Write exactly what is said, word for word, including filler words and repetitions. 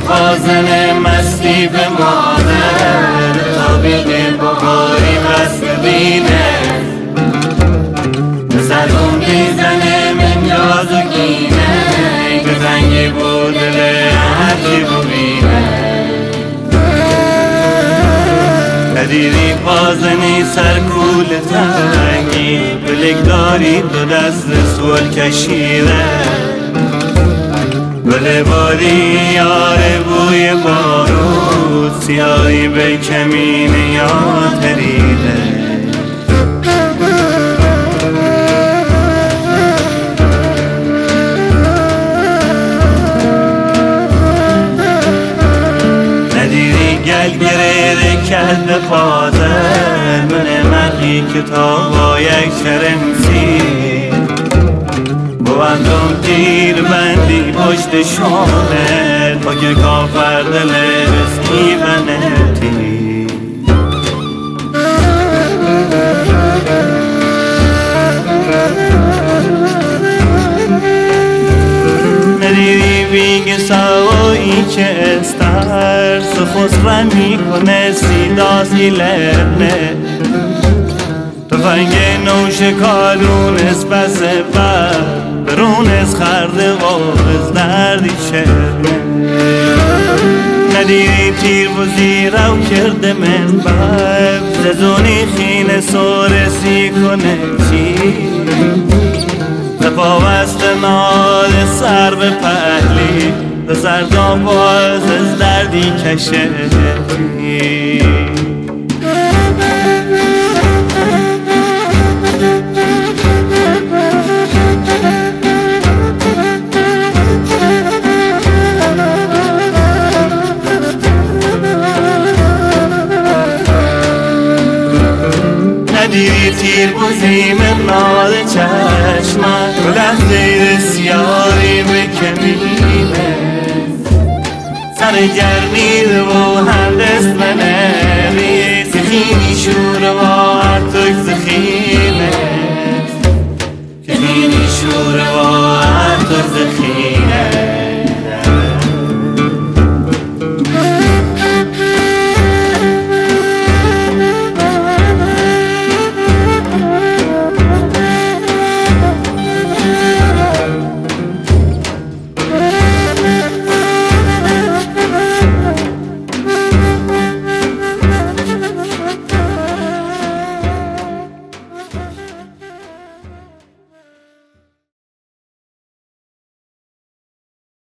پازن مستی به مادر تابیل بخاری بست بینه سرم بیزنه من یاد و گینه که زنگی بود دل هرچی ببینه ندیدی پازنی سرکول تنگی بلک داری دو دست سول کشیده بله باری یاره بوی بارود سیاهی به کمین یاد تریده ندیدی گل گره کرده پازن من مقی کتاب با یک شرمسی بوندم تیر بندی پشت شانه با که کافر دل رسکی و نتی ندیدی بینگ سوایی که استر سخصرن میکنه سیدا سیلرنه تفنگ نوش کارونس پس بر برونس خرده و از دردی شرمه ندیدی تیر و زیرو کرده من بر ززونی خین سورسی کنه چی نپاوست نال سر به پهلی به سردان باز از دردی کشه ندیدی تیر بوزی من نال چشمت و لحظه رسیاری به کمینه سر گرمید و هندست و نمی سخینی شور و هرتوک زخیمه سخینی شور و هرتوک زخیمه